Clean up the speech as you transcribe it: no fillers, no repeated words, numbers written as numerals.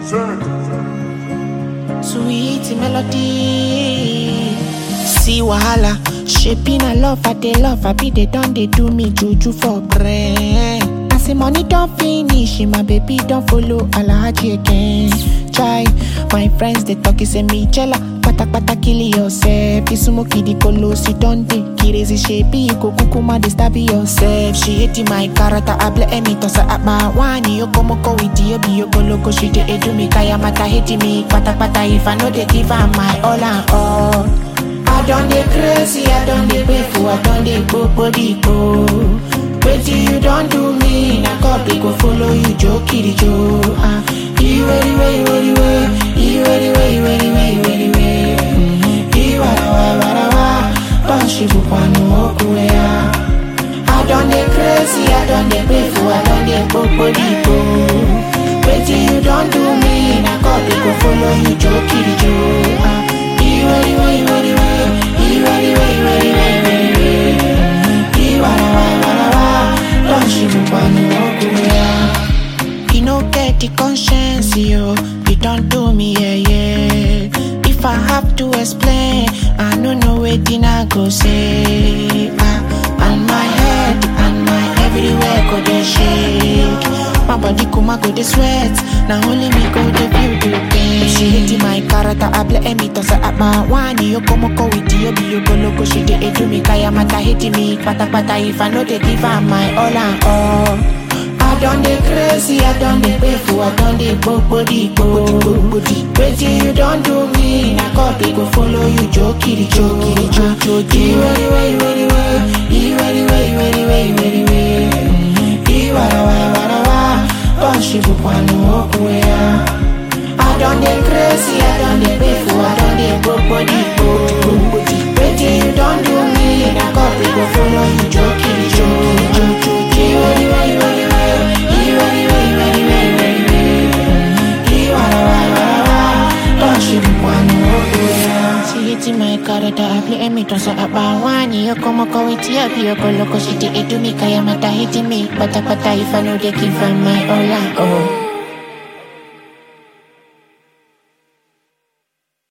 Sweet melody. See wahala, shaping a love, I be they done, they do me juju for brain. I say money don't finish, my baby don't follow Alhaji again. Try, my friends they talk, say me jella, pata kill yourself. Isumoki di kolosi don't dey, kirezi shape, you go kukuma they stab yourself. She hating my character, I blame me, toss her at my wani, yo komoko with you, be yo koloko, she dey do me, kaya mata hating me, pata if I know they give her my all and all. I done the crazy, I done the painful, I done the go. Wait till you don't do me, na God they go follow you, jokey Joe. You ready. I done the crazy, I done the painful, I done the go. Wait till you don't do me, na God they go follow you, jokey Joe. You ready. You no get the conscience, yo. You don't do me, yeah. If I have to explain, I don't know where I go say. And my head and my everywhere go they shake. My body come go they sweat. Now only me go they feel the pain. She hating my character, I blame me toss her at my wani. Yo come go with you, be yo go loco. She dey do me, kaya mata hating me. Pata if I know they give her my all and all. I done the crazy, I done the painful, I done the body. Wait till you don't do me, na God they go follow you, jokey. You I done the crazy, I done the painful, I done the body. Wait till you don't do me, na God they go follow you, jokey. My character, I play me toss up my wani. You come go with you, be your loco. She did it to me, kaya mata hitting me. Pata if I know they give her my all and all.